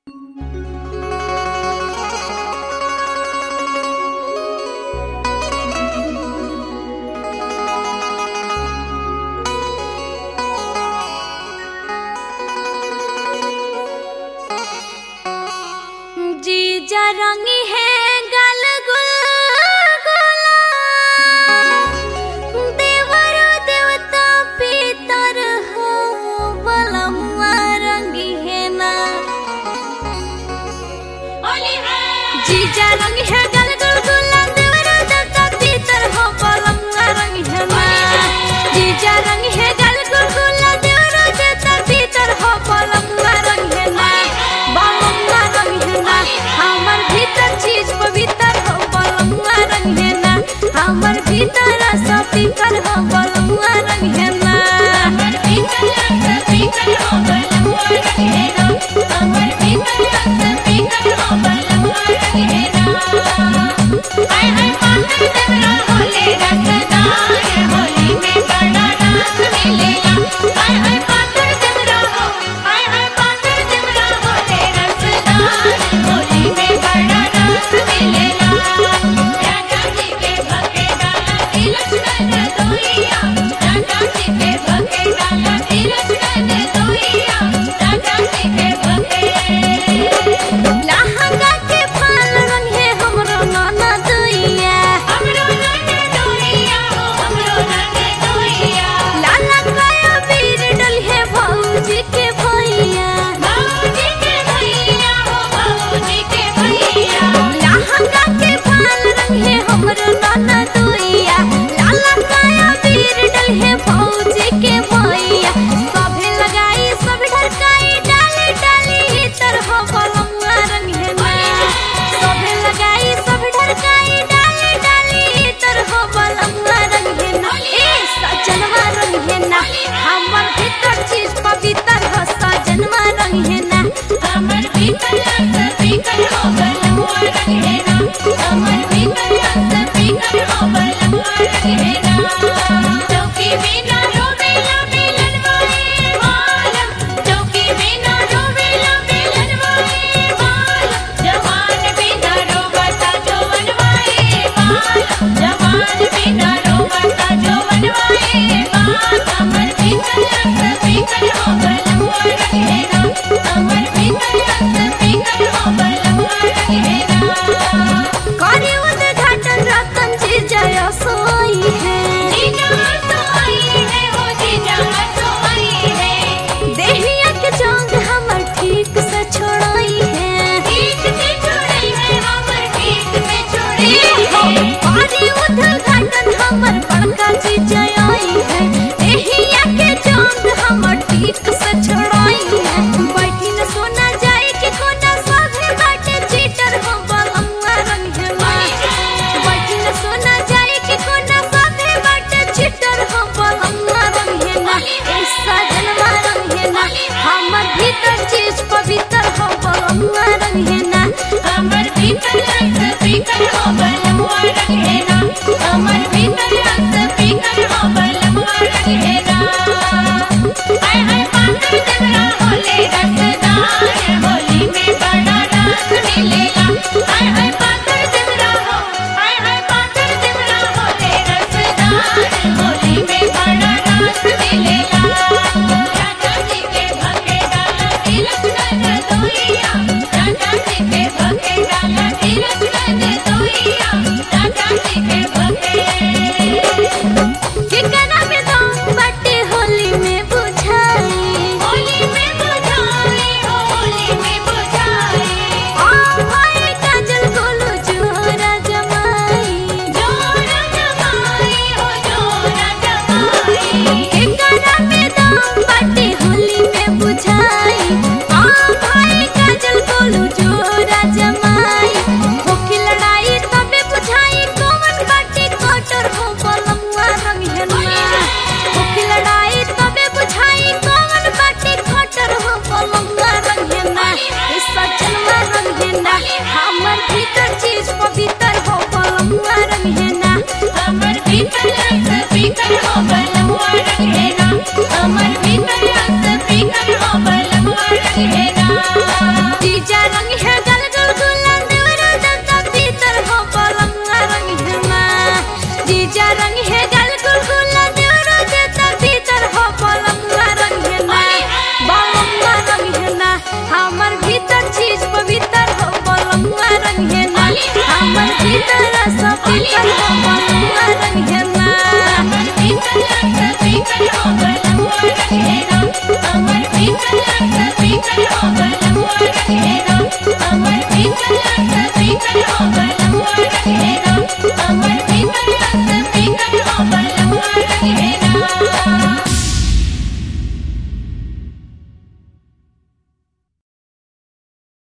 जीजा रंगी है गल गुलगुला, देवर देवता पितर हो बलमुआ रंगी है ना। जीजा रंगी है गल गुलगुला, देवर देवता पितर हो बलमुआ रंगी है ना। जीजा रंगी है गल गुलगुला, देवर देवता पितर हो बलमुआ रंगी है ना। बलमुआ रंगी है ना, हमर भीतर चीज पवित्र हो बलमुआ रंग है ना। हमर भीतर सब पीकर हो बलमुआ रंग है ना। हमर भीतर सब पीकर हो बलमुआ रंग है ना। हमर भीतर सब पीकर हो बलमुआ रंग है ना। हाय हाय पागल देवरा होले रसदार, होली में बड़ा रस मिलेला। हाय हाय पागल देवरा हो, हाय हाय पागल देवरा होले रसदार, होली में बड़ा रस मिलेला। राजा जी के भके डाला लक्ष्मण दोइया, राजा जी के भके डाला लक्ष्मण दोइया, राजा जी के भके। लहंगा के फाल रंग है हमरो नाना दोइया, हमरो नाना दोइया हो, हमरो नाना दोइया। लाला काया वीर डल है भौजी के भैया, भौजी के भैया हो, भौजी के भैया। लहंगा के फाल रंग है हमरो नाना दोइया, लाला काया वीर डल है भौजी के भैया। सभे लगाई सब ढरकाई, डाली डाली इतर हो बलमुआ रंग है ना। सभे लगाई सब ढरकाई, डाली डाली इतर हो बलमुआ रंग है ना। ए सजनवा रंग है ना, हमर भीतर चीज पवित्र हो सजनवा रंग है ना। हमर भीतर सब पीकर हो बलमुआ रंग है ना। हमर भीतर सब पीकर हो बलमुआ रंग है ना। चौकी बिना रोवेला मिलनवाए मालम, चौकी बिना रोवेला मिलनवाए मालम। जवान बिना रोवता जवनवाए मालम, जवान बिना रोवता जवनवाए मालम। हमर भीतर सब पीकर हो बलमुआ रंग है ना। हमर भीतर सब पीकर हो बलमुआ रंग है ना। करे उद्घाटन रतन जी जय सोई है, जीजा सोई है हो, जीजा सोई है। देहिया के जंग हमर ठीक से छोड़ाई है, ठीक से छोड़ाई है, हमर ठीक से छोड़ाई है। करे उद्घाटन हमर बड़का जी जय आई है, देहिया के जंग हमर ठीक से छोड़ाई है। बैठी न सोना जाए कि कोना साधे बाटे चीटर हो बलमुआ रंग है ना। बैठी न सोना जाए कि कोना साधे बाटे चीटर हो बलमुआ रंग है ना। ए सजनवा रंग है ना, हमर भीतर चीज पवित्र हो बलमुआ रंग है ना।